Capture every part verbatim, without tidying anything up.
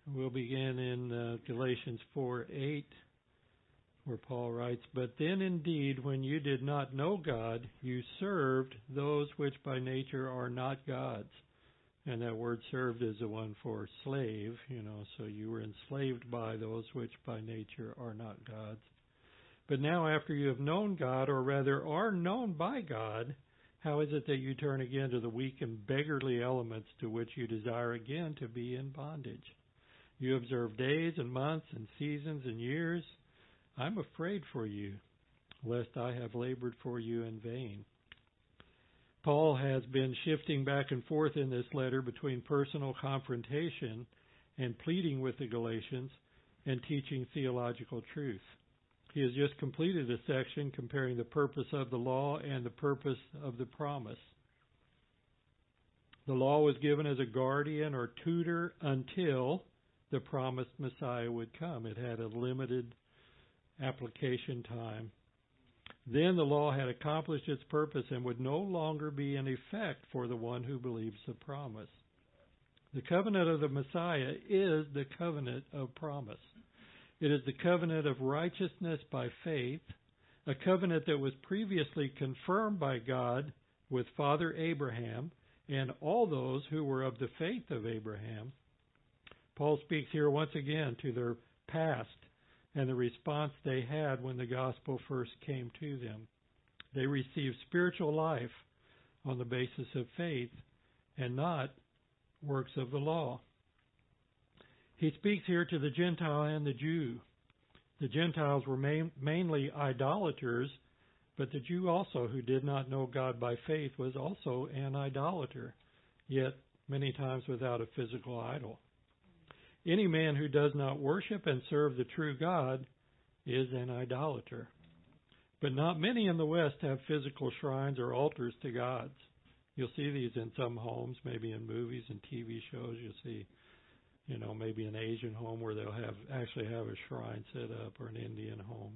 We'll begin in uh, Galatians four eight, where Paul writes, "But then indeed, when you did not know God, you served those which by nature are not God's." And that word served is the one for slave, you know, so you were enslaved by those which by nature are not God's. But now after you have known God, or rather are known by God, how is it that you turn again to the weak and beggarly elements to which you desire again to be in bondage? You observe days and months and seasons and years. I'm afraid for you, lest I have labored for you in vain. Paul has been shifting back and forth in this letter between personal confrontation and pleading with the Galatians and teaching theological truth. He has just completed a section comparing the purpose of the law and the purpose of the promise. The law was given as a guardian or tutor until the promised Messiah would come. It had a limited application time. Then the law had accomplished its purpose and would no longer be in effect for the one who believes the promise. The covenant of the Messiah is the covenant of promise. It is the covenant of righteousness by faith, a covenant that was previously confirmed by God with Father Abraham and all those who were of the faith of Abraham. Paul speaks here once again to their past and the response they had when the gospel first came to them. They received spiritual life on the basis of faith and not works of the law. He speaks here to the Gentile and the Jew. The Gentiles were main, mainly idolaters, but the Jew also, who did not know God by faith, was also an idolater, yet many times without a physical idol. Any man who does not worship and serve the true God is an idolater. But not many in the West have physical shrines or altars to gods. You'll see these in some homes, maybe in movies and T V shows. You'll see, you know, maybe an Asian home where they'll have actually have a shrine set up, or an Indian home.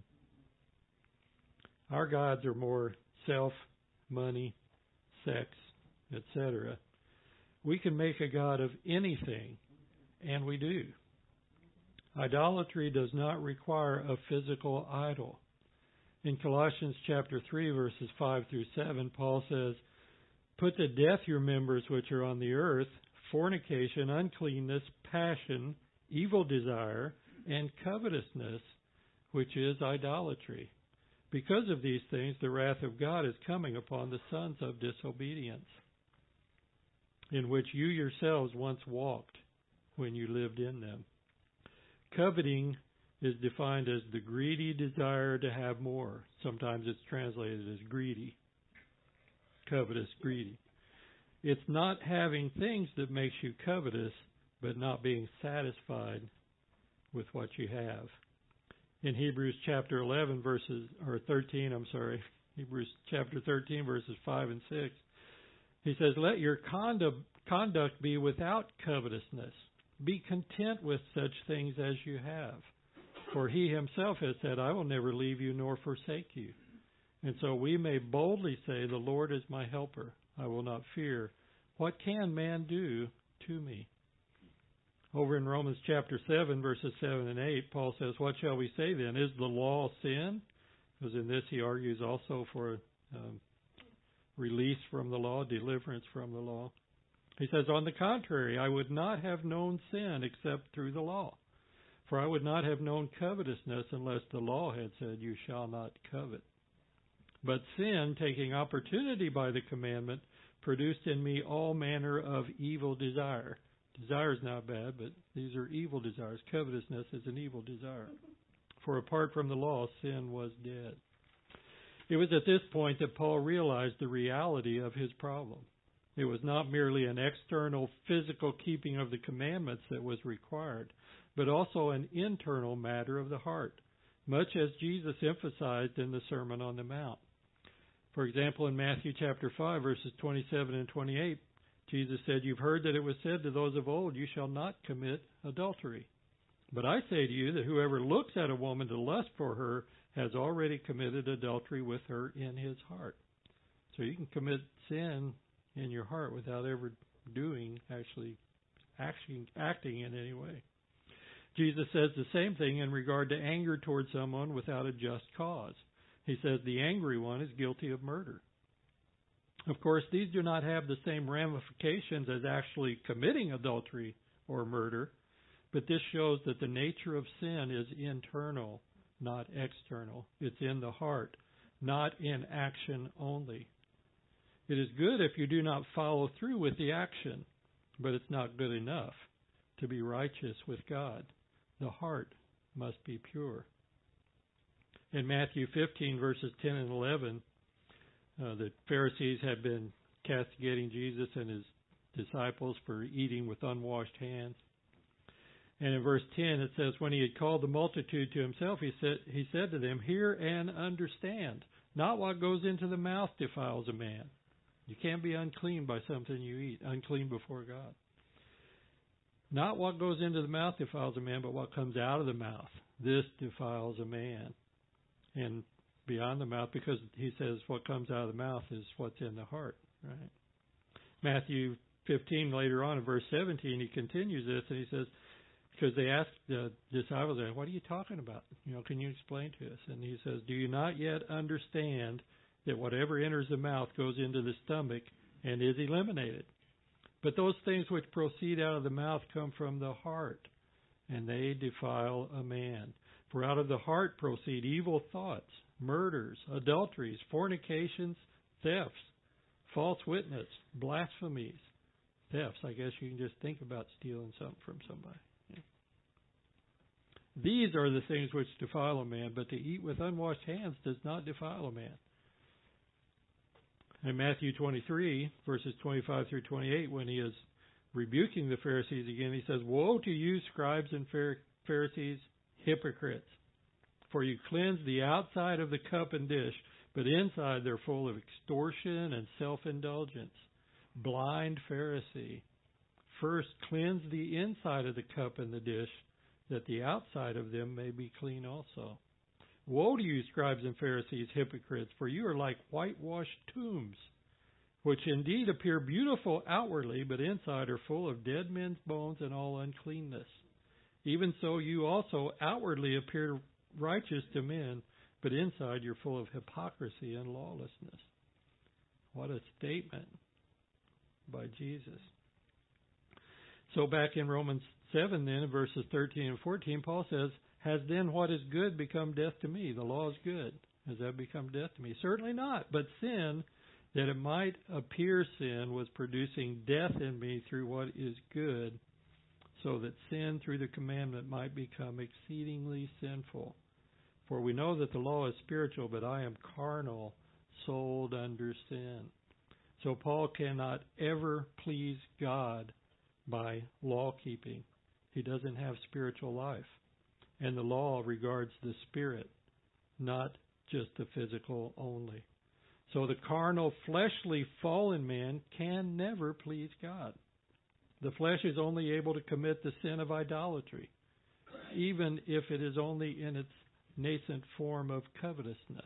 Our gods are more self, money, sex, et cetera. We can make a god of anything, and we do. Idolatry does not require a physical idol. In Colossians chapter three, verses five through seven, Paul says, "Put to death your members which are on the earth, fornication, uncleanness, passion, evil desire, and covetousness, which is idolatry. Because of these things, the wrath of God is coming upon the sons of disobedience, in which you yourselves once walked when you lived in them." Coveting is defined as the greedy desire to have more. Sometimes it's translated as greedy. Covetous, greedy. It's not having things that makes you covetous, but not being satisfied with what you have. In Hebrews chapter eleven, verses, or thirteen, I'm sorry, Hebrews chapter thirteen, verses five and six, he says, "Let your conduct, conduct be without covetousness. Be content with such things as you have. For he himself has said, I will never leave you nor forsake you. And so we may boldly say, the Lord is my helper. I will not fear. What can man do to me?" Over in Romans chapter seven, verses seven and eight, Paul says, "What shall we say then? Is the law sin?" Because in this he argues also for um, release from the law, deliverance from the law. He says, "On the contrary, I would not have known sin except through the law. For I would not have known covetousness unless the law had said, you shall not covet. But sin, taking opportunity by the commandment, produced in me all manner of evil desire." Desire is not bad, but these are evil desires. Covetousness is an evil desire. For apart from the law, sin was dead. It was at this point that Paul realized the reality of his problem. It was not merely an external physical keeping of the commandments that was required, but also an internal matter of the heart, much as Jesus emphasized in the Sermon on the Mount. For example, in Matthew chapter five, verses twenty-seven and twenty-eight, Jesus said, "You've heard that it was said to those of old, you shall not commit adultery. But I say to you that whoever looks at a woman to lust for her has already committed adultery with her in his heart." So you can commit sin in your heart without ever doing, actually acting, acting in any way. Jesus says the same thing in regard to anger towards someone without a just cause. He says the angry one is guilty of murder. Of course, these do not have the same ramifications as actually committing adultery or murder, but this shows that the nature of sin is internal, not external. It's in the heart, not in action only. It is good if you do not follow through with the action, but it's not good enough to be righteous with God. The heart must be pure. In Matthew fifteen, verses ten and eleven, uh, the Pharisees had been castigating Jesus and his disciples for eating with unwashed hands. And in verse ten it says, when he had called the multitude to himself, he said, he said to them, hear and understand. Not what goes into the mouth defiles a man. You can't be unclean by something you eat, unclean before God. Not what goes into the mouth defiles a man, but what comes out of the mouth. This defiles a man. And beyond the mouth, because he says what comes out of the mouth is what's in the heart, right? Matthew fifteen, later on in verse seventeen, he continues this, and he says, because they asked the disciples, what are you talking about? You know, can you explain to us? And he says, do you not yet understand that whatever enters the mouth goes into the stomach and is eliminated? But those things which proceed out of the mouth come from the heart, and they defile a man. For out of the heart proceed evil thoughts, murders, adulteries, fornications, thefts, false witness, blasphemies. Thefts, I guess you can just think about stealing something from somebody. Yeah. These are the things which defile a man, but to eat with unwashed hands does not defile a man. In Matthew twenty-three, verses twenty-five through twenty-eight, when he is rebuking the Pharisees again, he says, woe to you, scribes and Pharisees, hypocrites! For you cleanse the outside of the cup and dish, but inside they're full of extortion and self-indulgence. Blind Pharisee! First cleanse the inside of the cup and the dish, that the outside of them may be clean also. Woe to you, scribes and Pharisees, hypocrites, for you are like whitewashed tombs, which indeed appear beautiful outwardly, but inside are full of dead men's bones and all uncleanness. Even so you also outwardly appear righteous to men, but inside you're full of hypocrisy and lawlessness. What a statement by Jesus. So back in Romans seven then, in verses thirteen and fourteen, Paul says, has then what is good become death to me? The law is good. Has that become death to me? Certainly not. But sin, that it might appear sin, was producing death in me through what is good, so that sin through the commandment might become exceedingly sinful. For we know that the law is spiritual, but I am carnal, sold under sin. So Paul cannot ever please God by law keeping. He doesn't have spiritual life. And the law regards the spirit, not just the physical only. So the carnal, fleshly, fallen man can never please God. The flesh is only able to commit the sin of idolatry, even if it is only in its nascent form of covetousness.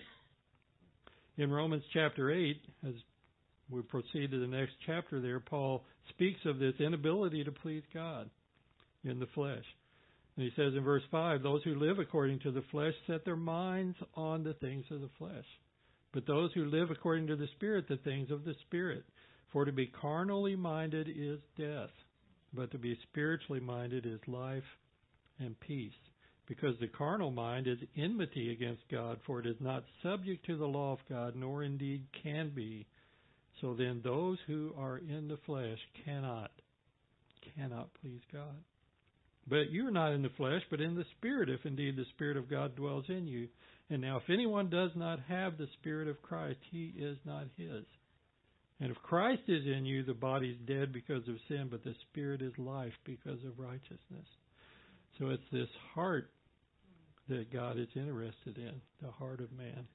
In Romans chapter eight, as we proceed to the next chapter there, Paul speaks of this inability to please God in the flesh. And he says in verse five, those who live according to the flesh set their minds on the things of the flesh. But those who live according to the Spirit, the things of the Spirit. For to be carnally minded is death, but to be spiritually minded is life and peace. Because the carnal mind is enmity against God, for it is not subject to the law of God, nor indeed can be. So then those who are in the flesh cannot, cannot please God. But you are not in the flesh, but in the Spirit, if indeed the Spirit of God dwells in you. And now if anyone does not have the Spirit of Christ, he is not his. And if Christ is in you, the body is dead because of sin, but the Spirit is life because of righteousness. So it's this heart that God is interested in, the heart of man.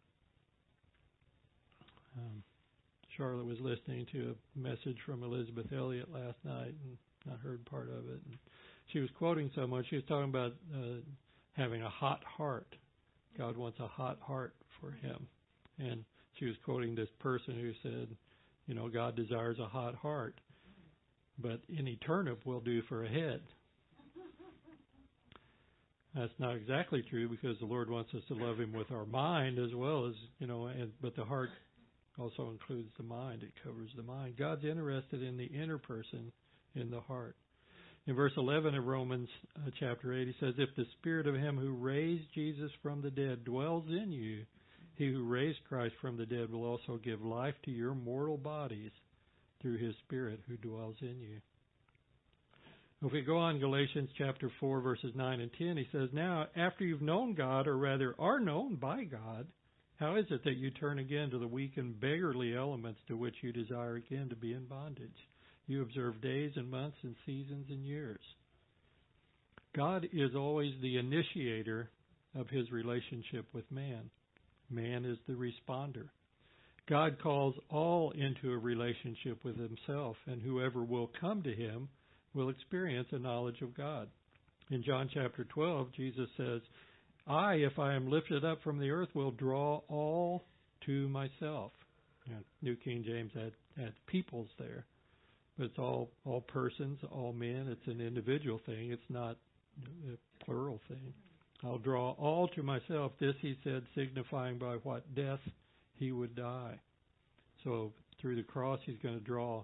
Um, Charlotte was listening to a message from Elizabeth Elliot last night, and I heard part of it. And she was quoting someone. She was talking about uh, having a hot heart. God wants a hot heart for him. And she was quoting this person who said, you know, God desires a hot heart, but any turnip will do for a head. That's not exactly true, because the Lord wants us to love Him with our mind as well as, you know, and, but the heart also includes the mind. It covers the mind. God's interested in the inner person, in the heart. In verse eleven of Romans uh, chapter eight, he says, if the Spirit of Him who raised Jesus from the dead dwells in you, He who raised Christ from the dead will also give life to your mortal bodies through His Spirit who dwells in you. If we go on, Galatians chapter four, verses nine and ten, he says, now, after you've known God, or rather are known by God, how is it that you turn again to the weak and beggarly elements to which you desire again to be in bondage? You observe days and months and seasons and years. God is always the initiator of His relationship with man. Man is the responder. God calls all into a relationship with Himself, and whoever will come to Him will experience a knowledge of God. In John chapter twelve, Jesus says, I, if I am lifted up from the earth, will draw all to myself. Yeah, New King James had, had peoples there. But it's all, all persons, all men. It's an individual thing. It's not a plural thing. I'll draw all to myself. This he said, signifying by what death He would die. So through the cross, He's going to draw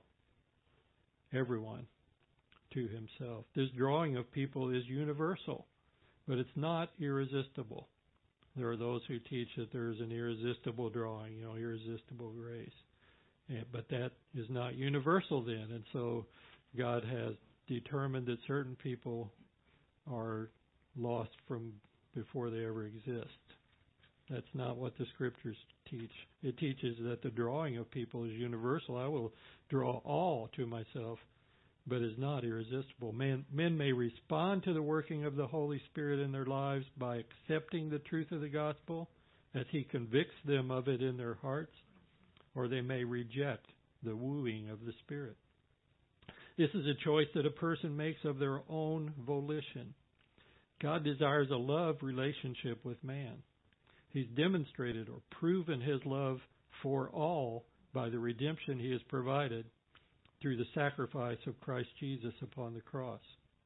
everyone to Himself. This drawing of people is universal, but it's not irresistible. There are those who teach that there is an irresistible drawing, you know, irresistible grace. And, but that is not universal then, and so God has determined that certain people are lost from before they ever exist. That's not what the Scriptures teach. It teaches that the drawing of people is universal. I will draw all to myself, but is not irresistible. Men, men may respond to the working of the Holy Spirit in their lives by accepting the truth of the gospel as He convicts them of it in their hearts, or they may reject the wooing of the Spirit. This is a choice that a person makes of their own volition. God desires a love relationship with man. He's demonstrated or proven His love for all by the redemption He has provided through the sacrifice of Christ Jesus upon the cross.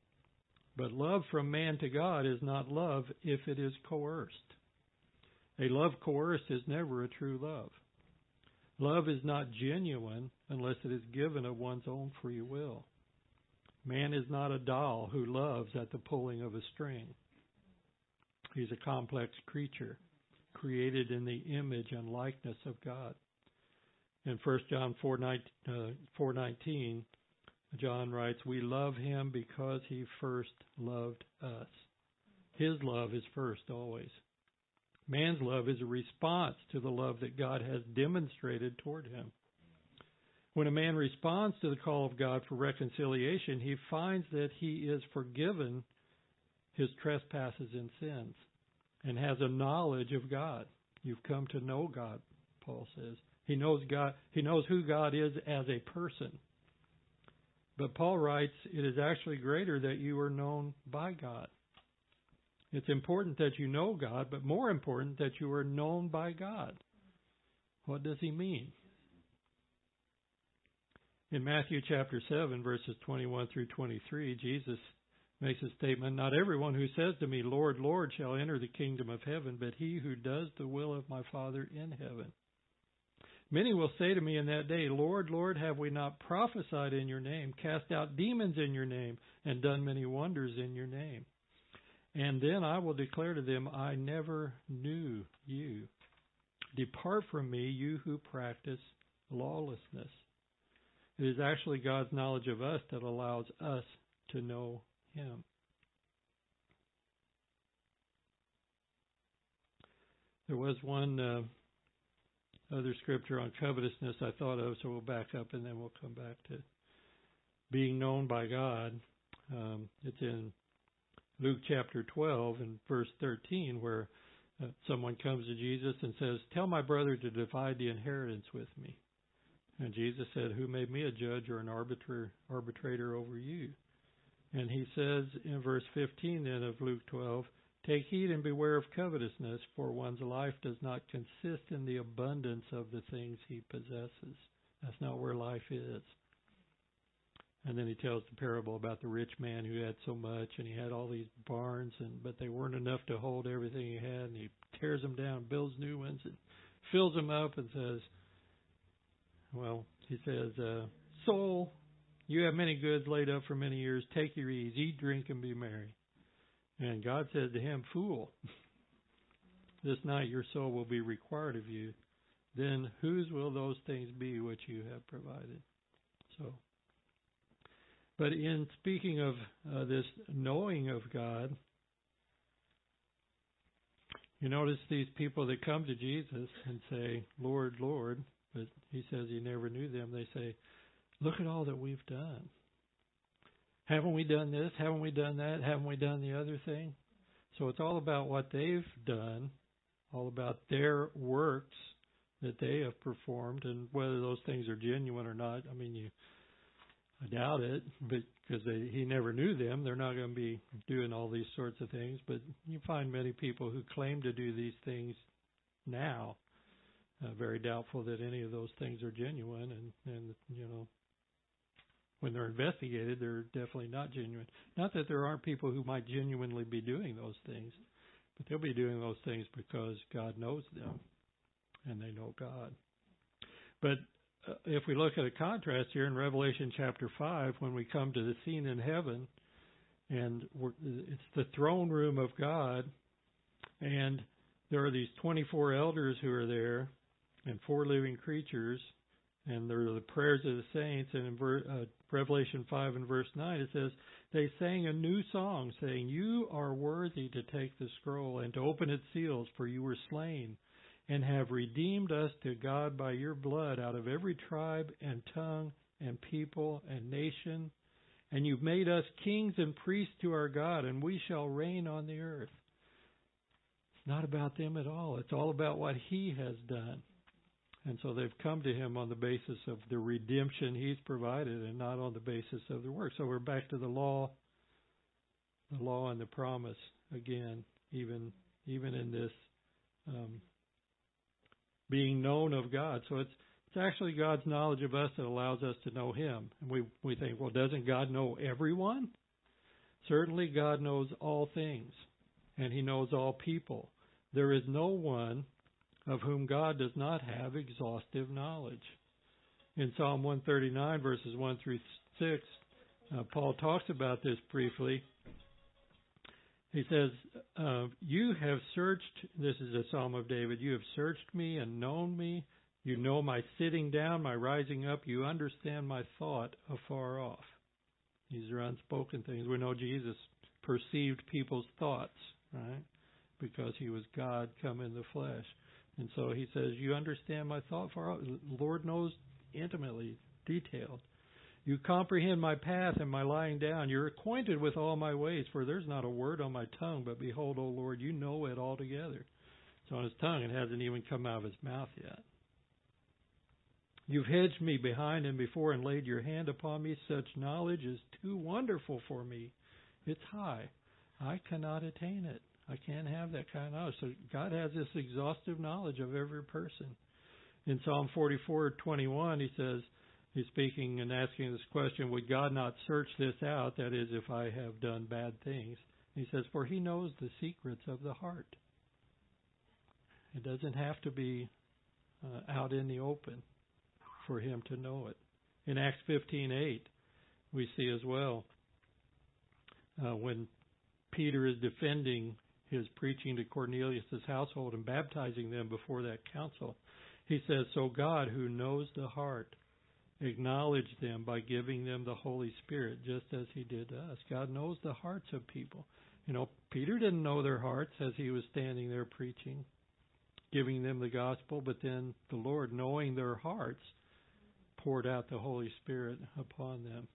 But love from man to God is not love if it is coerced. A love coerced is never a true love. Love is not genuine unless it is given of one's own free will. Man is not a doll who loves at the pulling of a string. He's a complex creature, created in the image and likeness of God. In First John four nineteen, John writes, we love Him because He first loved us. His love is first always. Man's love is a response to the love that God has demonstrated toward him. When a man responds to the call of God for reconciliation, he finds that he is forgiven his trespasses and sins and has a knowledge of God. You've come to know God, Paul says. He knows God. He knows who God is as a person. But Paul writes, it is actually greater that you are known by God. It's important that you know God, but more important that you are known by God. What does he mean? In Matthew chapter seven, verses twenty-one through twenty-three, Jesus makes a statement, not everyone who says to me, Lord, Lord, shall enter the kingdom of heaven, but he who does the will of my Father in heaven. Many will say to me in that day, Lord, Lord, have we not prophesied in your name, cast out demons in your name, and done many wonders in your name? And then I will declare to them, I never knew you. Depart from me, you who practice lawlessness. It is actually God's knowledge of us that allows us to know him. There was one uh, other scripture on covetousness I thought of, so we'll back up and then we'll come back to being known by God. Um, it's in Luke chapter twelve and verse thirteen, where uh, someone comes to Jesus and says, tell my brother to divide the inheritance with me. And Jesus said, who made me a judge or an arbiter, arbitrator over you? And he says in verse fifteen then of Luke twelve, take heed and beware of covetousness, for one's life does not consist in the abundance of the things he possesses. That's not where life is. And then he tells the parable about the rich man who had so much, and he had all these barns, and but they weren't enough to hold everything he had, and he tears them down, builds new ones, and fills them up, and says, well, he says, uh, soul, you have many goods laid up for many years. Take your ease, eat, drink, and be merry. And God says to him, fool, this night your soul will be required of you. Then whose will those things be which you have provided? So, but in speaking of uh, this knowing of God, you notice these people that come to Jesus and say, Lord, Lord, but he says he never knew them. They say, look at all that we've done. Haven't we done this? Haven't we done that? Haven't we done the other thing? So it's all about what they've done, all about their works that they have performed, and whether those things are genuine or not. I mean, you, I doubt it, but because they, he never knew them, they're not going to be doing all these sorts of things. But you find many people who claim to do these things now. Uh, very doubtful that any of those things are genuine, and, and you know, when they're investigated, they're definitely not genuine. Not that there aren't people who might genuinely be doing those things, but they'll be doing those things because God knows them, and they know God. But uh, if we look at a contrast here in Revelation chapter five, when we come to the scene in heaven, and we're, it's the throne room of God, and there are these twenty-four elders who are there, and four living creatures, and there are the prayers of the saints. And in ver, uh, Revelation five and verse nine, it says, they sang a new song, saying, you are worthy to take the scroll and to open its seals, for you were slain, and have redeemed us to God by your blood out of every tribe and tongue and people and nation. And you've made us kings and priests to our God, and we shall reign on the earth. It's not about them at all. It's all about what he has done. And so they've come to him on the basis of the redemption he's provided and not on the basis of their work. So we're back to the law, the law and the promise again, even even in this um, being known of God. So it's it's actually God's knowledge of us that allows us to know him. And we, we think, well, doesn't God know everyone? Certainly God knows all things, and he knows all people. There is no one of whom God does not have exhaustive knowledge. In Psalm one thirty-nine, verses one through six, uh, Paul talks about this briefly. He says, uh, you have searched, this is a Psalm of David, you have searched me and known me. You know my sitting down, my rising up. You understand my thought afar off. These are unspoken things. We know Jesus perceived people's thoughts, right? Because he was God come in the flesh. And so he says, you understand my thought far off. The Lord knows intimately, detailed. You comprehend my path and my lying down. You're acquainted with all my ways, for there's not a word on my tongue. But behold, O Lord, you know it altogether. So on his tongue, it hasn't even come out of his mouth yet. You've hedged me behind and before and laid your hand upon me. Such knowledge is too wonderful for me. It's high. I cannot attain it. I can't have that kind of knowledge. So God has this exhaustive knowledge of every person. In Psalm forty-four twenty-one, he says, he's speaking and asking this question, would God not search this out? That is, if I have done bad things. He says, for he knows the secrets of the heart. It doesn't have to be uh, out in the open for him to know it. In Acts fifteen eight, we see as well, uh, when Peter is defending his preaching to Cornelius' household and baptizing them before that council, he says, so God, who knows the heart, acknowledged them by giving them the Holy Spirit, just as he did to us. God knows the hearts of people. You know, Peter didn't know their hearts as he was standing there preaching, giving them the gospel, but then the Lord, knowing their hearts, poured out the Holy Spirit upon them.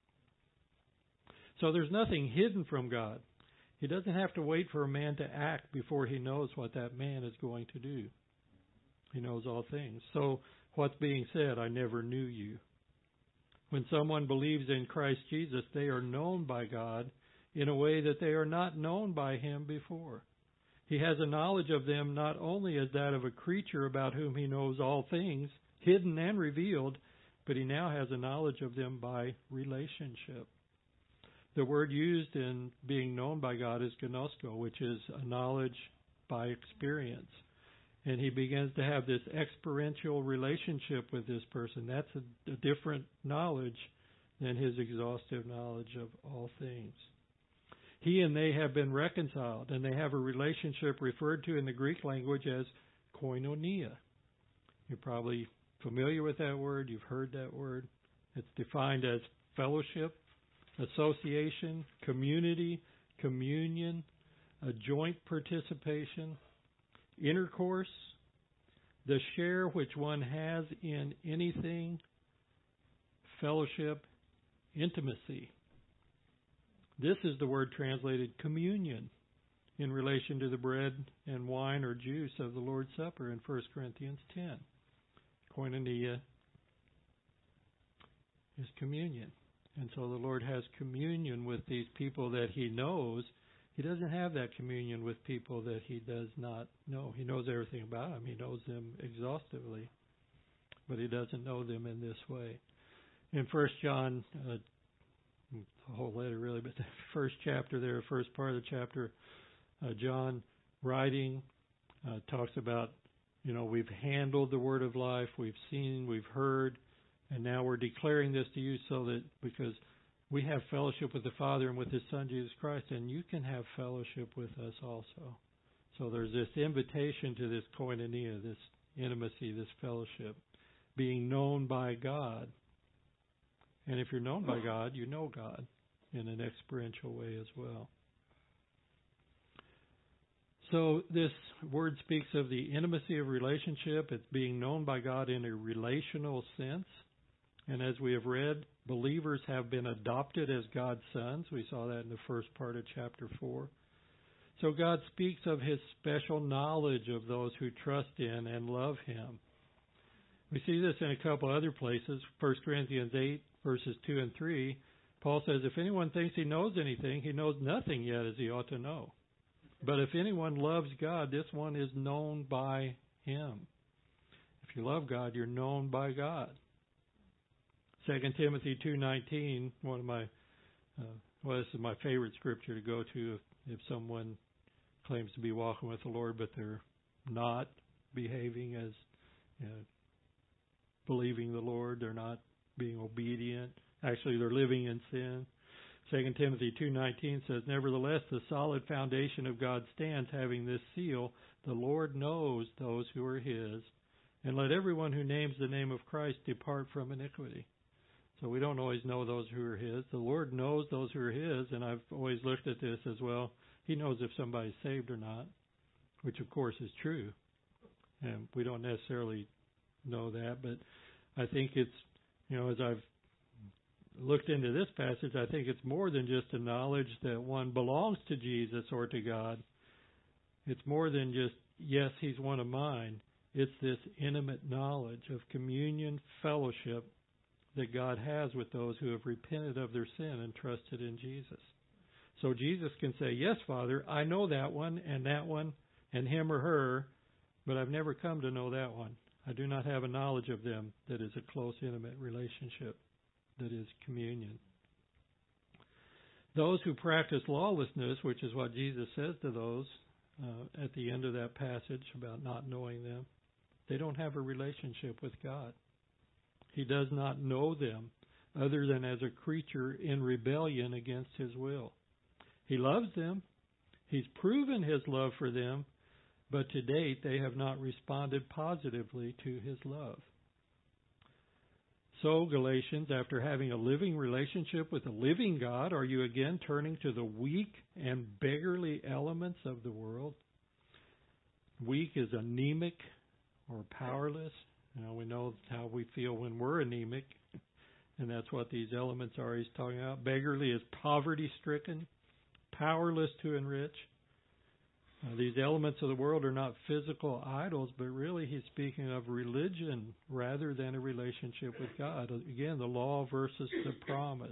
So there's nothing hidden from God. He doesn't have to wait for a man to act before he knows what that man is going to do. He knows all things. So what's being said? I never knew you. When someone believes in Christ Jesus, they are known by God in a way that they are not known by him before. He has a knowledge of them not only as that of a creature about whom he knows all things, hidden and revealed, but he now has a knowledge of them by relationship. The word used in being known by God is gnosko, which is a knowledge by experience. And he begins to have this experiential relationship with this person. That's a, a different knowledge than his exhaustive knowledge of all things. He and they have been reconciled, and they have a relationship referred to in the Greek language as koinonia. You're probably familiar with that word. You've heard that word. It's defined as fellowship, association, community, communion, a joint participation, intercourse, the share which one has in anything, fellowship, intimacy. This is the word translated communion in relation to the bread and wine or juice of the Lord's Supper in First Corinthians ten. Koinonia is communion. And so the Lord has communion with these people that he knows. He doesn't have that communion with people that he does not know. He knows everything about them. He knows them exhaustively. But he doesn't know them in this way. In First John, uh, the whole letter really, but the first chapter there, first part of the chapter, uh, John writing uh, talks about, you know, we've handled the word of life, we've seen, we've heard, and now we're declaring this to you so that because we have fellowship with the Father and with His Son, Jesus Christ, and you can have fellowship with us also. So there's this invitation to this koinonia, this intimacy, this fellowship, being known by God. And if you're known by God, you know God in an experiential way as well. So this word speaks of the intimacy of relationship. It's being known by God in a relational sense. And as we have read, believers have been adopted as God's sons. We saw that in the first part of chapter four. So God speaks of His special knowledge of those who trust in and love Him. We see this in a couple other places. First Corinthians eight, verses two and three, Paul says, if anyone thinks he knows anything, he knows nothing yet as he ought to know. But if anyone loves God, this one is known by Him. If you love God, you're known by God. Second Timothy two nineteen, one of my, uh, well, this is my favorite scripture to go to if, if someone claims to be walking with the Lord, but they're not behaving as, you know, believing the Lord, they're not being obedient. Actually, they're living in sin. Second Timothy two nineteen says, nevertheless, the solid foundation of God stands, having this seal, the Lord knows those who are His, and let everyone who names the name of Christ depart from iniquity. So we don't always know those who are His. The Lord knows those who are His, and I've always looked at this as well. He knows if somebody's saved or not, which of course is true. And we don't necessarily know that, but I think it's, you know, as I've looked into this passage, I think it's more than just a knowledge that one belongs to Jesus or to God. It's more than just, yes, He's one of mine. It's this intimate knowledge of communion, fellowship that God has with those who have repented of their sin and trusted in Jesus. So Jesus can say, yes, Father, I know that one and that one and him or her, but I've never come to know that one. I do not have a knowledge of them that is a close, intimate relationship, that is communion. Those who practice lawlessness, which is what Jesus says to those uh, at the end of that passage about not knowing them, they don't have a relationship with God. He does not know them other than as a creature in rebellion against His will. He loves them. He's proven His love for them, but to date they have not responded positively to His love. So, Galatians, after having a living relationship with a living God, are you again turning to the weak and beggarly elements of the world? Weak is anemic or powerless. You know, we know how we feel when we're anemic, and that's what these elements are he's talking about. Beggarly is poverty-stricken, powerless to enrich. Uh, these elements of the world are not physical idols, but really he's speaking of religion rather than a relationship with God. Again, the law versus the promise.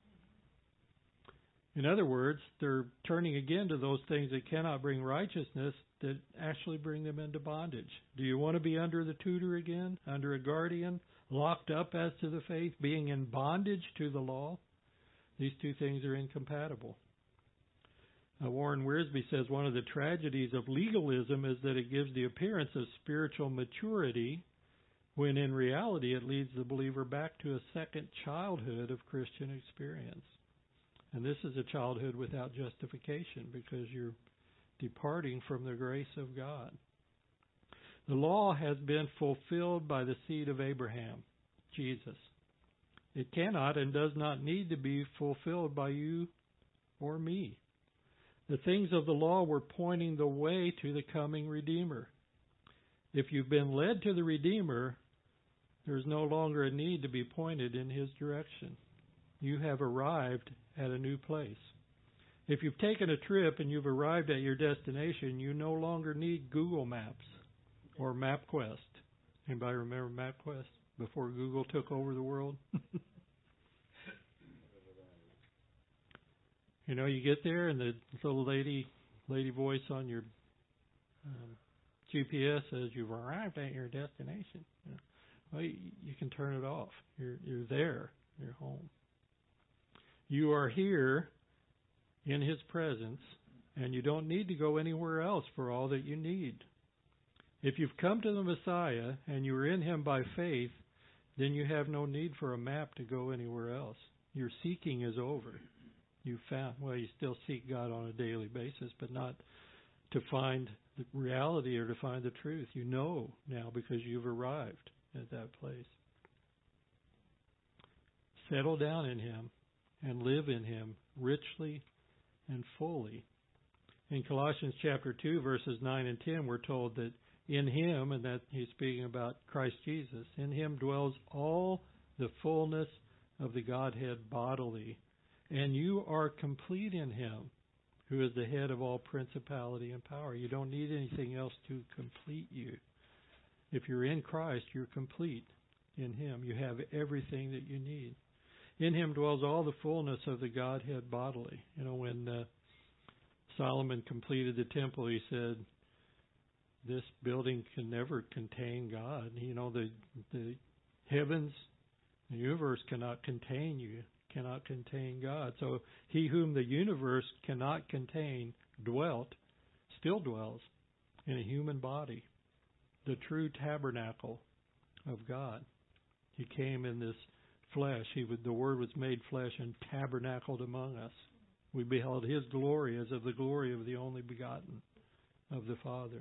In other words, they're turning again to those things that cannot bring righteousness that actually bring them into bondage. Do you want to be under the tutor again, under a guardian, locked up as to the faith, being in bondage to the law. These two things are incompatible. Uh, Warren Wiersbe says one of the tragedies of legalism is that it gives the appearance of spiritual maturity, when in reality it leads the believer back to a second childhood of Christian experience. And this is a childhood without justification, because you're departing from the grace of God. The law has been fulfilled by the seed of Abraham, Jesus. It cannot and does not need to be fulfilled by you or me. The things of the law were pointing the way to the coming Redeemer. If you've been led to the Redeemer, there's no longer a need to be pointed in His direction. You have arrived at a new place. If you've taken a trip and you've arrived at your destination, you no longer need Google Maps or MapQuest. Anybody remember MapQuest before Google took over the world? You know, you get there and the little lady lady voice on your um, G P S says you've arrived at your destination. You know, well, you, you can turn it off. You're you're there. You're home. You are here in His presence, and you don't need to go anywhere else for all that you need. If you've come to the Messiah and you're in Him by faith, then you have no need for a map to go anywhere else. Your seeking is over. You found, well, you still seek God on a daily basis, but not to find the reality or to find the truth. You know now because you've arrived at that place. Settle down in Him and live in Him richly and fully. In Colossians chapter two, verses nine and ten, we're told that in Him, and that he's speaking about Christ Jesus, in Him dwells all the fullness of the Godhead bodily. And you are complete in Him, who is the head of all principality and power. You don't need anything else to complete you. If you're in Christ, you're complete in Him. You have everything that you need. In Him dwells all the fullness of the Godhead bodily. You know, when uh, Solomon completed the temple, he said, this building can never contain God. You know, the the heavens, the universe cannot contain you, cannot contain God. So He whom the universe cannot contain dwelt, still dwells in a human body, the true tabernacle of God. He came in this flesh. He would, the Word was made flesh and tabernacled among us. We beheld His glory as of the glory of the only begotten of the Father.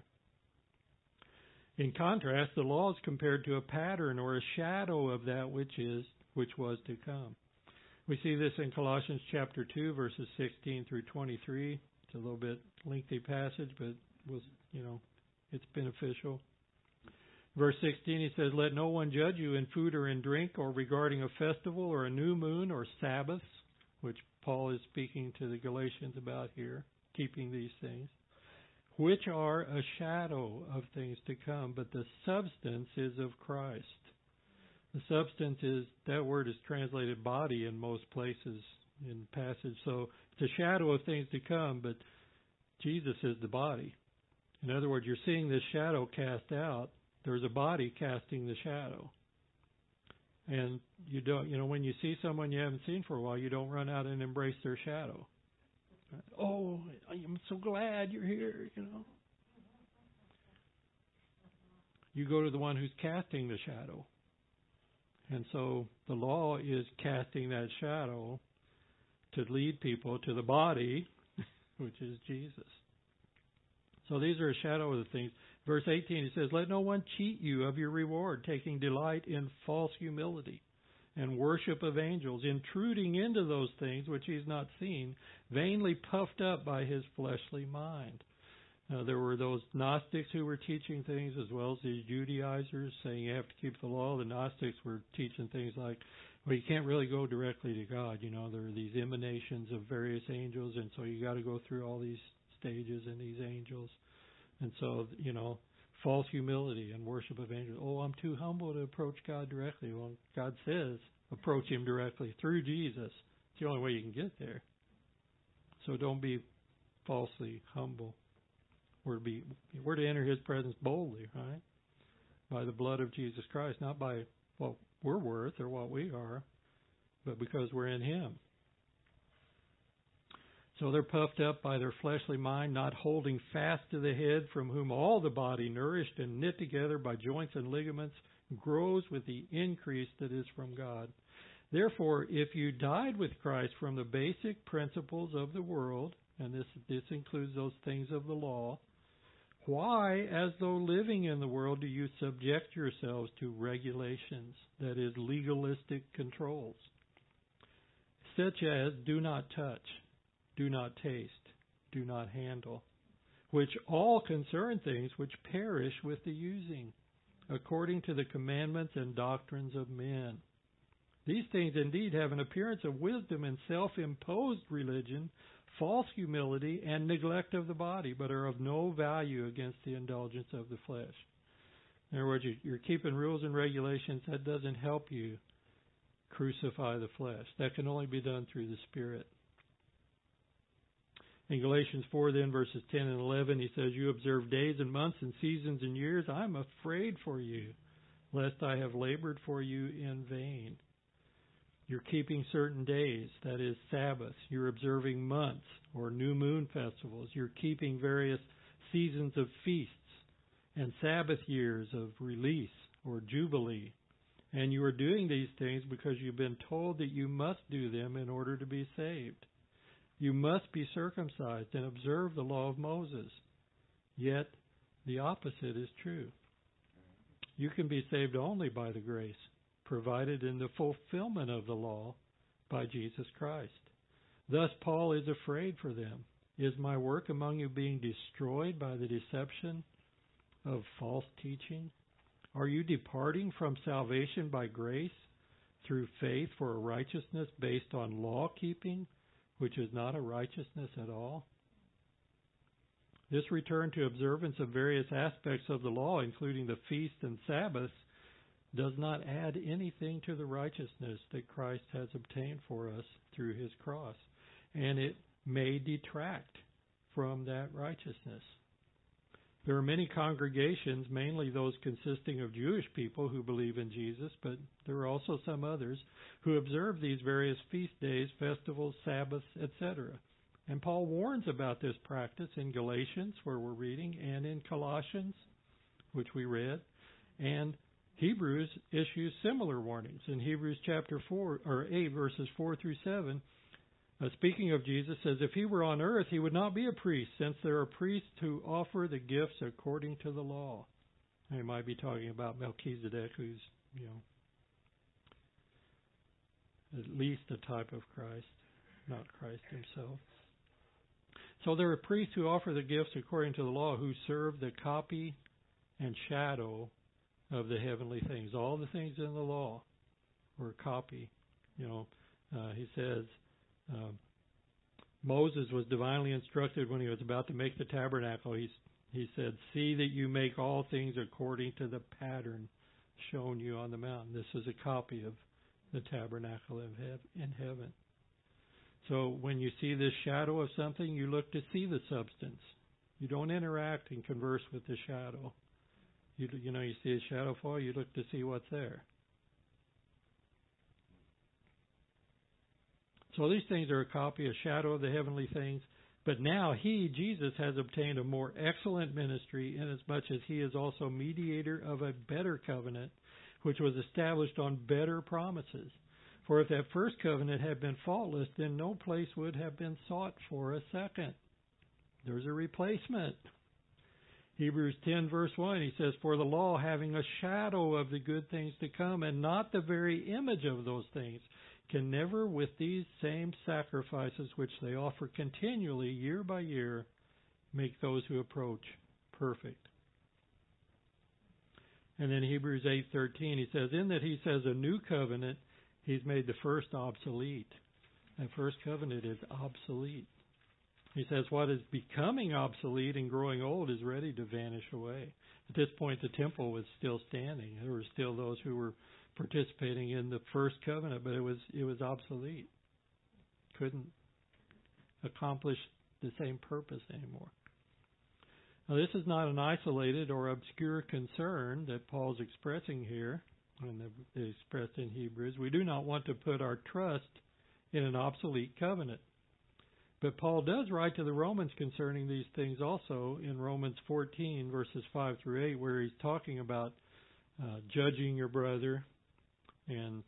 In contrast, the law is compared to a pattern or a shadow of that which is, which was to come. We see this in Colossians chapter two, verses sixteen through twenty-three. It's a little bit lengthy passage, but was, you know, it's beneficial. Verse sixteen, he says, let no one judge you in food or in drink or regarding a festival or a new moon or Sabbaths, which Paul is speaking to the Galatians about here, keeping these things, which are a shadow of things to come, but the substance is of Christ. The substance is, that word is translated body in most places in passage. So it's a shadow of things to come, but Jesus is the body. In other words, you're seeing this shadow cast out. There's a body casting the shadow. And you don't, you know, when you see someone you haven't seen for a while, you don't run out and embrace their shadow. Oh, I'm so glad you're here, you know. You go to the one who's casting the shadow. And so the law is casting that shadow to lead people to the body, which is Jesus. So these are a shadow of the things. Verse eighteen, it says, let no one cheat you of your reward, taking delight in false humility and worship of angels, intruding into those things which he's not seen, vainly puffed up by his fleshly mind. Now, there were those Gnostics who were teaching things, as well as the Judaizers, saying you have to keep the law. The Gnostics were teaching things like, well, you can't really go directly to God. You know, there are these emanations of various angels, and so you got to go through all these stages in these angels. And so, you know, false humility and worship of angels. Oh, I'm too humble to approach God directly. Well, God says approach Him directly through Jesus. It's the only way you can get there. So don't be falsely humble. We're to, be, we're to enter His presence boldly, right? By the blood of Jesus Christ, not by, well, we're worth or what we are, but because we're in Him. So they're puffed up by their fleshly mind, not holding fast to the head, from whom all the body, nourished and knit together by joints and ligaments, grows with the increase that is from God. Therefore, if you died with Christ from the basic principles of the world, and this, this includes those things of the law, why, as though living in the world, do you subject yourselves to regulations, that is, legalistic controls, such as do not touch, do not taste, do not handle, which all concern things which perish with the using, according to the commandments and doctrines of men? These things indeed have an appearance of wisdom and self-imposed religion, false humility, and neglect of the body, but are of no value against the indulgence of the flesh. In other words, you're keeping rules and regulations. That doesn't help you crucify the flesh. That can only be done through the Spirit. In Galatians four, then, verses ten and eleven, he says, you observe days and months and seasons and years. I'm afraid for you, lest I have labored for you in vain. You're keeping certain days, that is, Sabbath. You're observing months or new moon festivals. You're keeping various seasons of feasts and Sabbath years of release or jubilee. And you are doing these things because you've been told that you must do them in order to be saved. You must be circumcised and observe the law of Moses. Yet the opposite is true. You can be saved only by the grace provided in the fulfillment of the law by Jesus Christ. Thus Paul is afraid for them. Is my work among you being destroyed by the deception of false teaching? Are you departing from salvation by grace through faith for a righteousness based on law keeping, which is not a righteousness at all? This return to observance of various aspects of the law, including the feast and Sabbath, does not add anything to the righteousness that Christ has obtained for us through His cross, and it may detract from that righteousness. There are many congregations, mainly those consisting of Jewish people who believe in Jesus, but there are also some others who observe these various feast days, festivals, Sabbaths, et cetera. And Paul warns about this practice in Galatians, where we're reading, and in Colossians, which we read, and Hebrews issues similar warnings. In Hebrews chapter four or eight, verses four through seven, uh, speaking of Jesus, says, if He were on earth, He would not be a priest, since there are priests who offer the gifts according to the law. They might be talking about Melchizedek, who's, you know, at least a type of Christ, not Christ Himself. So there are priests who offer the gifts according to the law, who serve the copy and shadow of the heavenly things. All the things in the law were a copy. You know, uh, he says uh, Moses was divinely instructed when he was about to make the tabernacle. He, he said, see that you make all things according to the pattern shown you on the mountain. This is a copy of the tabernacle of hev- in heaven. So when you see this shadow of something, you look to see the substance. You don't interact and converse with the shadow. You, you know, you see a shadow fall, you look to see what's there. So these things are a copy, a shadow of the heavenly things. But now He, Jesus, has obtained a more excellent ministry, inasmuch as He is also mediator of a better covenant, which was established on better promises. For if that first covenant had been faultless, then no place would have been sought for a second. There's a replacement. Hebrews ten, verse one, he says, for the law, having a shadow of the good things to come, and not the very image of those things, can never, with these same sacrifices which they offer continually, year by year, make those who approach perfect. And then Hebrews eight thirteen, he says, in that he says a new covenant, He's made the first obsolete. That first covenant is obsolete. He says what is becoming obsolete and growing old is ready to vanish away. At this point, the temple was still standing. There were still those who were participating in the first covenant, but it was it was obsolete. Couldn't accomplish the same purpose anymore. Now, this is not an isolated or obscure concern that Paul's expressing here. and they expressed in Hebrews, we do not want to put our trust in an obsolete covenant. But Paul does write to the Romans concerning these things also in Romans fourteen, verses five through eight, where he's talking about uh, judging your brother and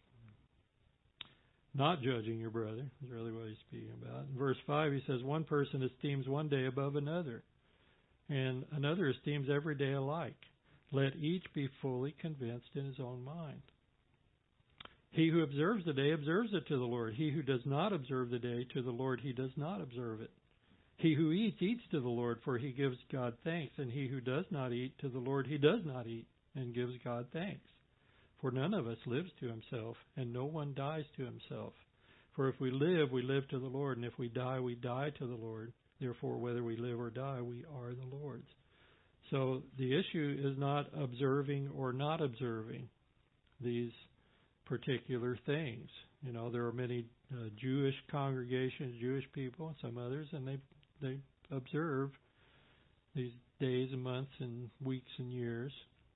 not judging your brother is really what he's speaking about. In verse five, he says, one person esteems one day above another, and another esteems every day alike. Let each be fully convinced in his own mind. He who observes the day observes it to the Lord. He who does not observe the day to the Lord, he does not observe it. He who eats, eats to the Lord, for he gives God thanks. And he who does not eat to the Lord, he does not eat, and gives God thanks. For none of us lives to himself, and no one dies to himself. For if we live, we live to the Lord, and if we die, we die to the Lord. Therefore, whether we live or die, we are the Lord's. So the issue is not observing or not observing these particular things. You know, there are many uh, Jewish congregations, Jewish people, and some others, and they they observe these days and months and weeks and years.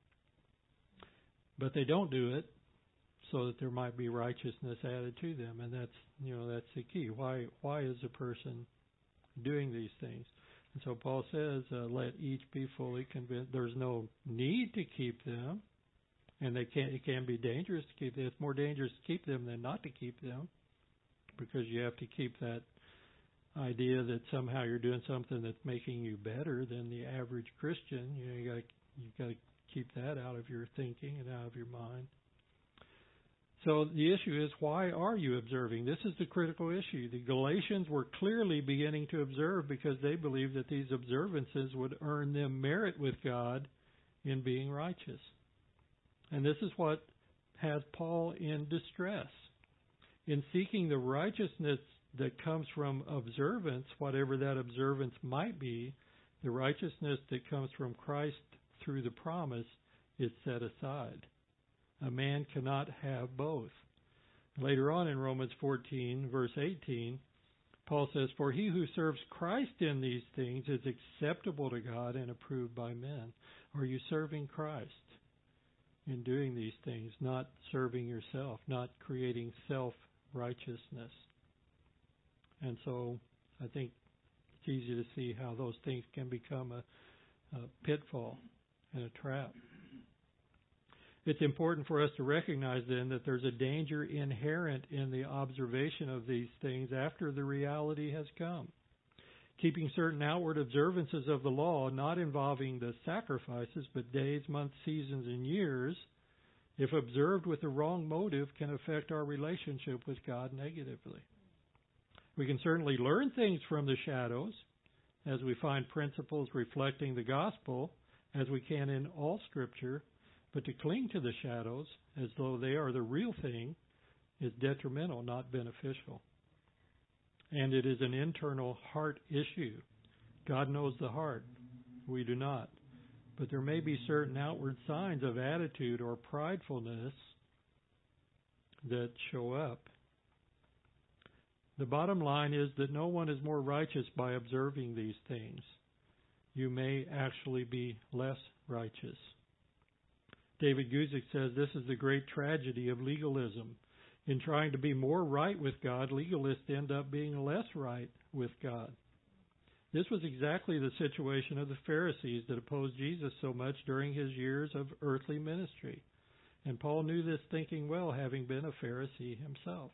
But they don't do it so that there might be righteousness added to them, and that's you know that's the key. Why why is a person doing these things? And so Paul says, uh, "Let each be fully convinced." There's no need to keep them, and they can it can be dangerous to keep them. It's more dangerous to keep them than not to keep them, because you have to keep that idea that somehow you're doing something that's making you better than the average Christian. You know, you got you got to keep that out of your thinking and out of your mind. So the issue is, why are you observing? This is the critical issue. The Galatians were clearly beginning to observe because they believed that these observances would earn them merit with God in being righteous. And this is what has Paul in distress. In seeking the righteousness that comes from observance, whatever that observance might be, the righteousness that comes from Christ through the promise is set aside. A man cannot have both. Later on in Romans fourteen, verse eighteen, Paul says, "For he who serves Christ in these things is acceptable to God and approved by men." Are you serving Christ in doing these things, not serving yourself, not creating self-righteousness? And so I think it's easy to see how those things can become a, a pitfall and a trap. It's important for us to recognize then that there's a danger inherent in the observation of these things after the reality has come. Keeping certain outward observances of the law, not involving the sacrifices, but days, months, seasons, and years, if observed with the wrong motive, can affect our relationship with God negatively. We can certainly learn things from the shadows, as we find principles reflecting the gospel, as we can in all Scripture, but to cling to the shadows as though they are the real thing is detrimental, not beneficial. And it is an internal heart issue. God knows the heart. We do not. But there may be certain outward signs of attitude or pridefulness that show up. The bottom line is that no one is more righteous by observing these things. You may actually be less righteous. David Guzik says this is the great tragedy of legalism. In trying to be more right with God, legalists end up being less right with God. This was exactly the situation of the Pharisees that opposed Jesus so much during his years of earthly ministry. And Paul knew this thinking well, having been a Pharisee himself.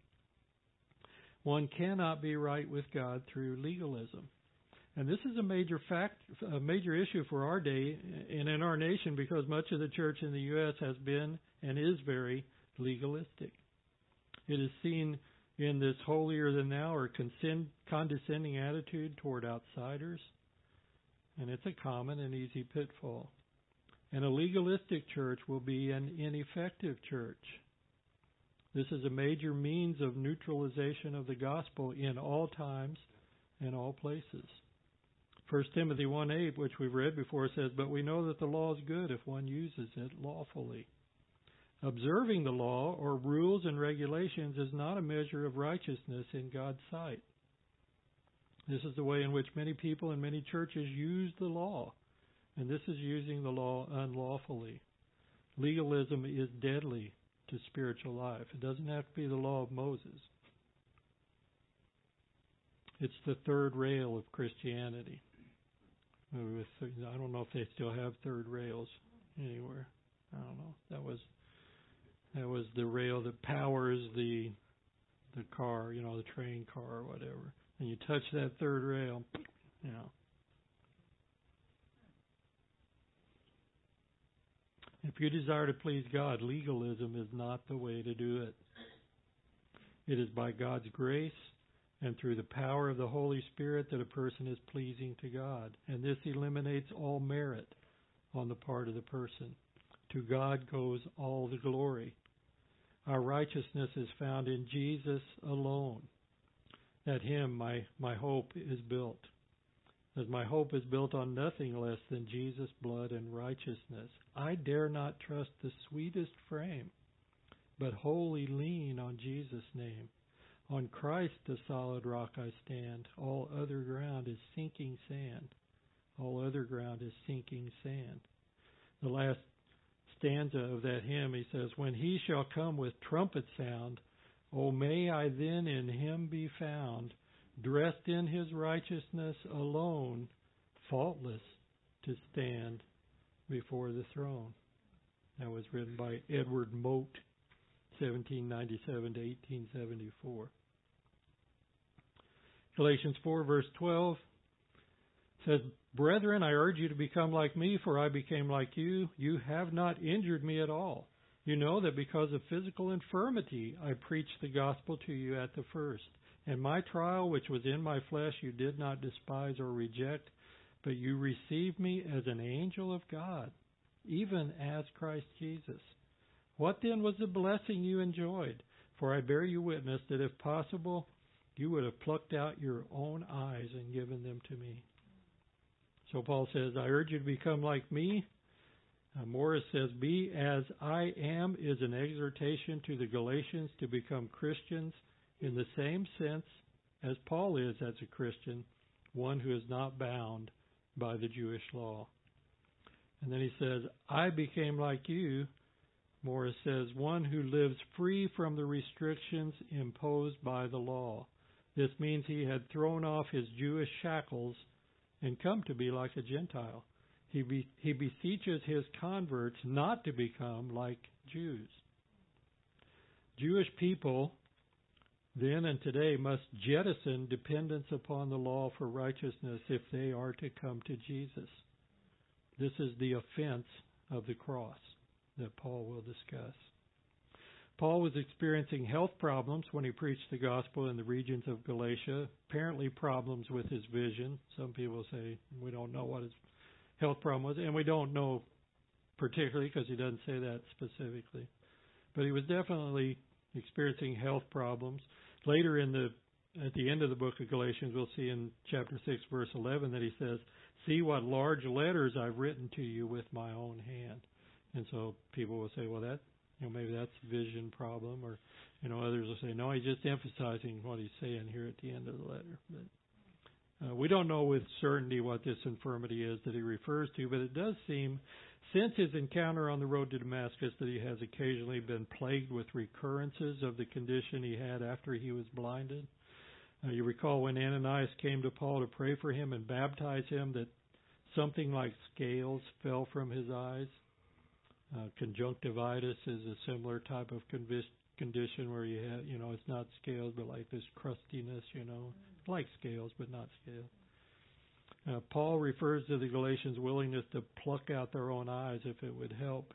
One cannot be right with God through legalism. And this is a major fact, a major issue for our day and in our nation, because much of the church in the U S has been and is very legalistic. It is seen in this holier-than-thou or condescending attitude toward outsiders, and it's a common and easy pitfall. And a legalistic church will be an ineffective church. This is a major means of neutralization of the gospel in all times and all places. First Timothy one eight, which we've read before, says, "But we know that the law is good if one uses it lawfully." Observing the law or rules and regulations is not a measure of righteousness in God's sight. This is the way in which many people and many churches use the law, and this is using the law unlawfully. Legalism is deadly to spiritual life. It doesn't have to be the law of Moses. It's the third rail of Christianity. I don't know if they still have third rails anywhere. I don't know. That was that was the rail that powers the the car, you know, the train car or whatever. And you touch that third rail, you know. If you desire to please God, legalism is not the way to do it. It is by God's grace and through the power of the Holy Spirit that a person is pleasing to God. And this eliminates all merit on the part of the person. To God goes all the glory. Our righteousness is found in Jesus alone. At Him my, my hope is built. As my hope is built on nothing less than Jesus' blood and righteousness, I dare not trust the sweetest frame, but wholly lean on Jesus' name. On Christ the solid rock I stand. All other ground is sinking sand. All other ground is sinking sand. The last stanza of that hymn, he says, when He shall come with trumpet sound, O may I then in Him be found, dressed in His righteousness alone, faultless to stand before the throne. That was written by Edward Mote, seventeen ninety-seven to eighteen seventy-four. Galatians four, verse twelve says, Brethren, I urge you to become like me, for I became like you. You have not injured me at all. You know that because of physical infirmity I preached the gospel to you at the first. And my trial, which was in my flesh, you did not despise or reject, but you received me as an angel of God, even as Christ Jesus. What then was the blessing you enjoyed? For I bear you witness that if possible, you would have plucked out your own eyes and given them to me. So Paul says, I urge you to become like me. Uh, Morris says, be as I am is an exhortation to the Galatians to become Christians in the same sense as Paul is as a Christian, one who is not bound by the Jewish law. And then he says, I became like you. Morris says, one who lives free from the restrictions imposed by the law. This means he had thrown off his Jewish shackles and come to be like a Gentile. He, be, he beseeches his converts not to become like Jews. Jewish people then and today must jettison dependence upon the law for righteousness if they are to come to Jesus. This is the offense of the cross that Paul will discuss. Paul was experiencing health problems when he preached the gospel in the regions of Galatia, apparently problems with his vision. Some people say we don't know what his health problem was, and we don't know particularly because he doesn't say that specifically. But he was definitely experiencing health problems. Later in the at the end of the book of Galatians, we'll see in chapter six, verse eleven, that he says, see what large letters I've written to you with my own hand. And so people will say, well, that, you know, maybe that's a vision problem, or, you know, others will say, no, he's just emphasizing what he's saying here at the end of the letter. But uh, we don't know with certainty what this infirmity is that he refers to, but it does seem, since his encounter on the road to Damascus, that he has occasionally been plagued with recurrences of the condition he had after he was blinded. Uh, you recall when Ananias came to Paul to pray for him and baptize him, that something like scales fell from his eyes. Uh, conjunctivitis is a similar type of convis- condition where you have, you know, it's not scales, but like this crustiness, you know, like scales, but not scales. Uh, Paul refers to the Galatians' willingness to pluck out their own eyes if it would help.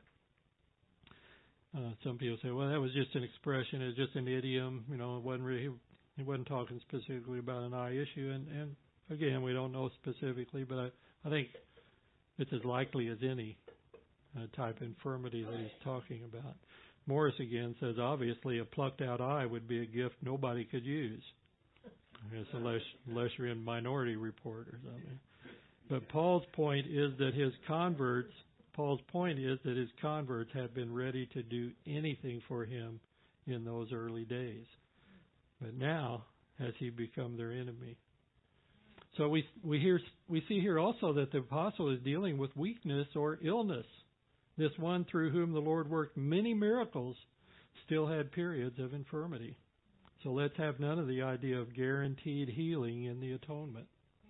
Uh, some people say, well, that was just an expression, it was just an idiom, you know, it wasn't really, he wasn't talking specifically about an eye issue. And, and again, we don't know specifically, but I, I think it's as likely as any uh, type of infirmity that he's talking about. Morris again says, obviously, a plucked out eye would be a gift nobody could use. I guess unless, unless you're in Minority Report or something. But Paul's point is that his converts, Paul's point is that his converts have been ready to do anything for him in those early days. But now has he become their enemy? So we we hear we see here also that the apostle is dealing with weakness or illness This one through whom the Lord worked many miracles still had periods of infirmity. So let's have none of the idea of guaranteed healing in the atonement.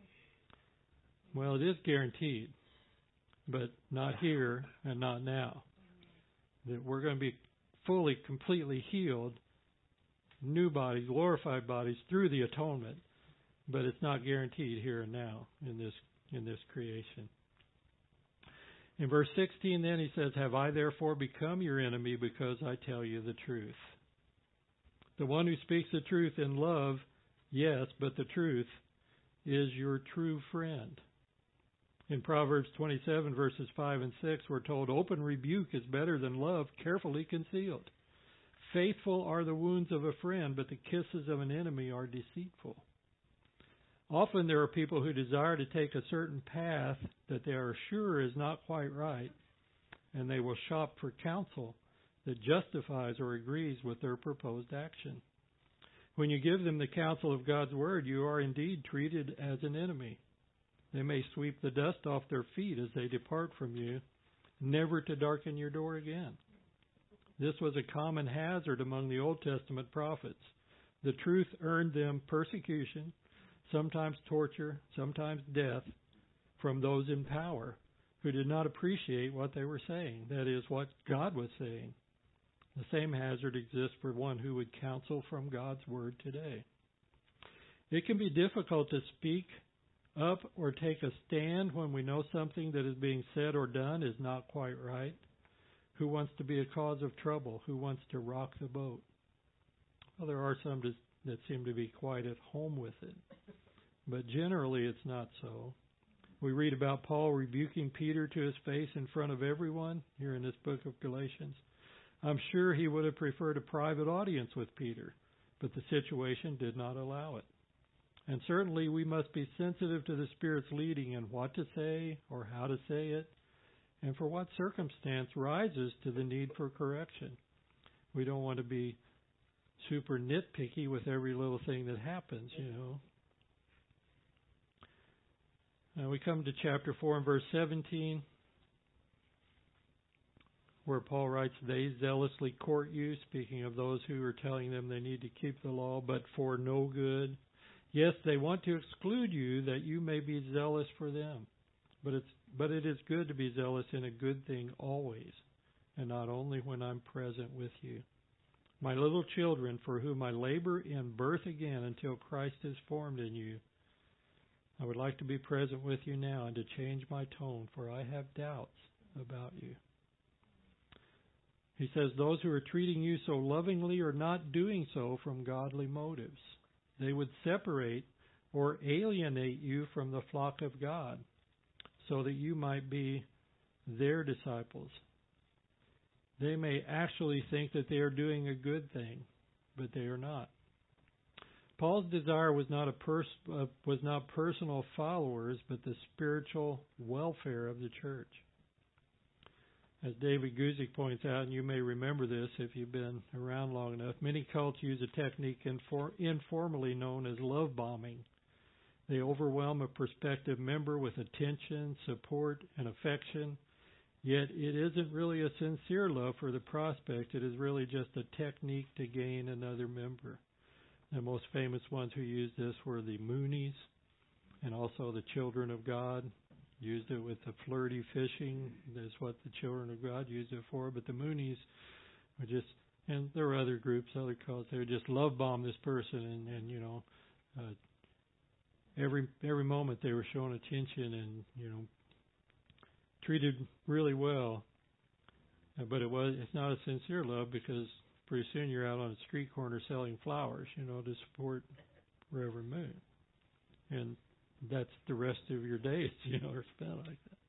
Well, it is guaranteed, but not here and not now. That we're going to be fully, completely healed, new bodies, glorified bodies through the atonement, but it's not guaranteed here and now in this in this creation. In verse sixteen, then he says, "Have I therefore become your enemy because I tell you the truth?" The one who speaks the truth in love, yes, but the truth is your true friend. In Proverbs twenty-seven, verses five and six, we're told, "Open rebuke is better than love carefully concealed. Faithful are the wounds of a friend, but the kisses of an enemy are deceitful." Often there are people who desire to take a certain path that they are sure is not quite right, and they will shop for counsel that justifies or agrees with their proposed action. When you give them the counsel of God's Word, you are indeed treated as an enemy. They may sweep the dust off their feet as they depart from you, never to darken your door again. This was a common hazard among the Old Testament prophets. The truth earned them persecution, sometimes torture, sometimes death, from those in power who did not appreciate what they were saying, that is, what God was saying. The same hazard exists for one who would counsel from God's Word today. It can be difficult to speak up or take a stand when we know something that is being said or done is not quite right. Who wants to be a cause of trouble? Who wants to rock the boat? Well, there are some that seem to be quite at home with it. But generally it's not so. We read about Paul rebuking Peter to his face in front of everyone here in this book of Galatians. I'm sure he would have preferred a private audience with Peter, but the situation did not allow it. And certainly we must be sensitive to the Spirit's leading in what to say or how to say it, and for what circumstance rises to the need for correction. We don't want to be super nitpicky with every little thing that happens, you know. Now we come to chapter four and verse seventeen, where Paul writes, "They zealously court you," speaking of those who are telling them they need to keep the law, "but for no good. Yes, they want to exclude you that you may be zealous for them. But it's but it is good to be zealous in a good thing always, and not only when I'm present with you. My little children, for whom I labor in birth again until Christ is formed in you, I would like to be present with you now and to change my tone, for I have doubts about you." He says those who are treating you so lovingly are not doing so from godly motives. They would separate or alienate you from the flock of God so that you might be their disciples. They may actually think that they are doing a good thing, but they are not. Paul's desire was not a pers- uh, was not personal followers, but the spiritual welfare of the church. As David Guzik points out, and you may remember this if you've been around long enough, many cults use a technique infor- informally known as love bombing. They overwhelm a prospective member with attention, support, and affection, yet it isn't really a sincere love for the prospect. It is really just a technique to gain another member. The most famous ones who used this were the Moonies and also the Children of God. Used it with the flirty fishing. That's what the Children of God used it for. But the Moonies were just, and there were other groups, other cults, they would just love bomb this person, and, and you know, uh, every every moment they were showing attention and, you know, treated really well. Uh, but it was it's not a sincere love, because pretty soon you're out on a street corner selling flowers, you know, to support Reverend Moon. And that's the rest of your days, you know, are spent like that.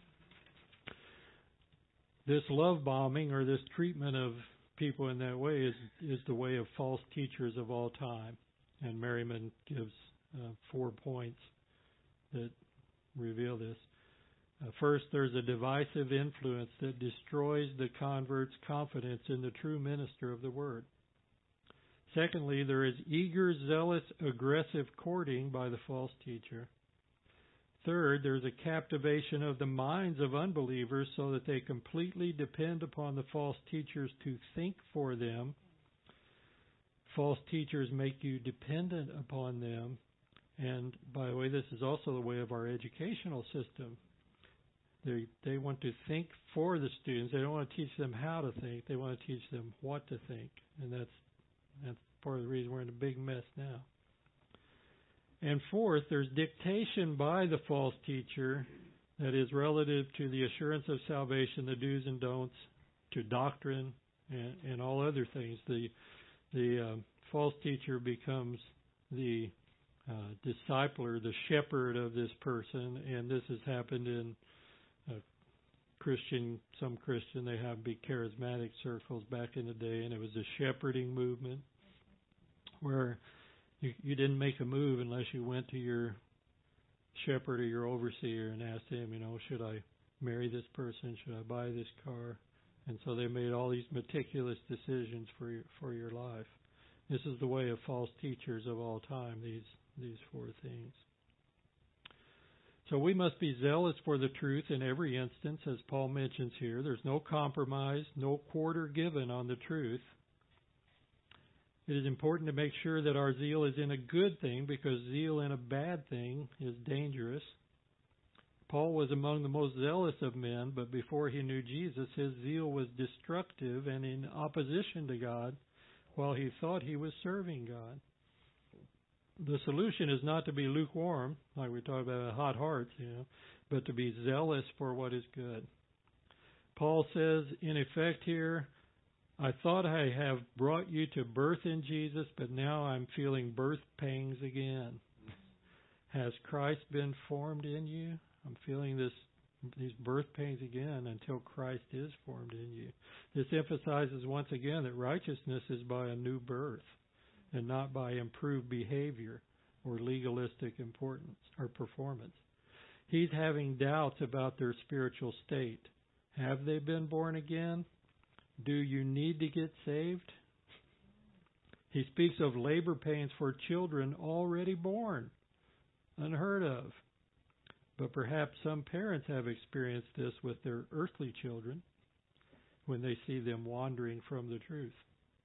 This love bombing, or this treatment of people in that way, is is the way of false teachers of all time. And Merriman gives uh, four points that reveal this. Uh, first, there's a divisive influence that destroys the convert's confidence in the true minister of the Word. Secondly, there is eager, zealous, aggressive courting by the false teacher. Third, there's a captivation of the minds of unbelievers so that they completely depend upon the false teachers to think for them. False teachers make you dependent upon them. And by the way, this is also the way of our educational system. They they want to think for the students. They don't want to teach them how to think. They want to teach them what to think. And that's that's part of the reason we're in a big mess now. And fourth, there's dictation by the false teacher that is relative to the assurance of salvation, the do's and don'ts, to doctrine, and, and all other things. The the uh, false teacher becomes the uh, discipler, the shepherd of this person, and this has happened in uh, Christian, some Christian, they have big charismatic circles back in the day, and it was a shepherding movement where You, you didn't make a move unless you went to your shepherd or your overseer and asked him, you know, should I marry this person? Should I buy this car? And so they made all these meticulous decisions for your, for your life. This is the way of false teachers of all time, these, these four things. So we must be zealous for the truth in every instance, as Paul mentions here. There's no compromise, no quarter given on the truth. It is important to make sure that our zeal is in a good thing, because zeal in a bad thing is dangerous. Paul was among the most zealous of men, but before he knew Jesus, his zeal was destructive and in opposition to God, while he thought he was serving God. The solution is not to be lukewarm, like we talked about hot hearts, you know, but to be zealous for what is good. Paul says, in effect here, I thought I have brought you to birth in Jesus, but now I'm feeling birth pangs again. Has Christ been formed in you? I'm feeling this these birth pains again until Christ is formed in you. This emphasizes once again that righteousness is by a new birth and not by improved behavior or legalistic importance or performance. He's having doubts about their spiritual state. Have they been born again? Do you need to get saved? He speaks of labor pains for children already born. Unheard of. But perhaps some parents have experienced this with their earthly children when they see them wandering from the truth.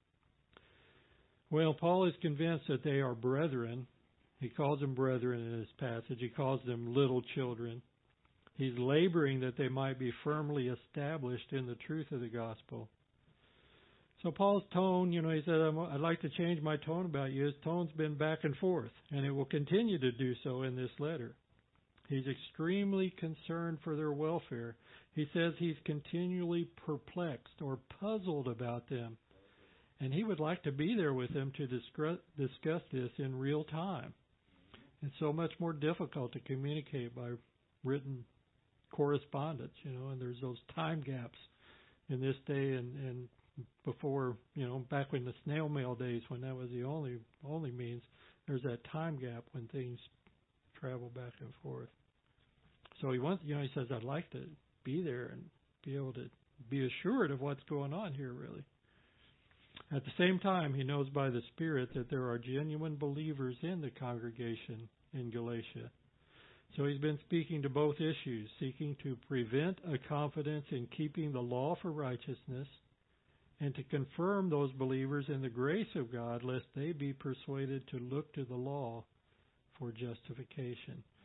Well, Paul is convinced that they are brethren. He calls them brethren in this passage. He calls them little children. He's laboring that they might be firmly established in the truth of the gospel. So Paul's tone, you know, he said, I'd like to change my tone about you. His tone's been back and forth, and it will continue to do so in this letter. He's extremely concerned for their welfare. He says he's continually perplexed or puzzled about them, and he would like to be there with them to discuss, discuss this in real time. It's so much more difficult to communicate by written correspondence, you know, and there's those time gaps in this day and, and before, you know, back in the snail mail days when that was the only only means, there's that time gap when things travel back and forth. So he wants, you know, he says, I'd like to be there and be able to be assured of what's going on here, really. At the same time, he knows by the Spirit that there are genuine believers in the congregation in Galatia. So he's been speaking to both issues, seeking to prevent a confidence in keeping the law for righteousness and to confirm those believers in the grace of God, lest they be persuaded to look to the law for justification.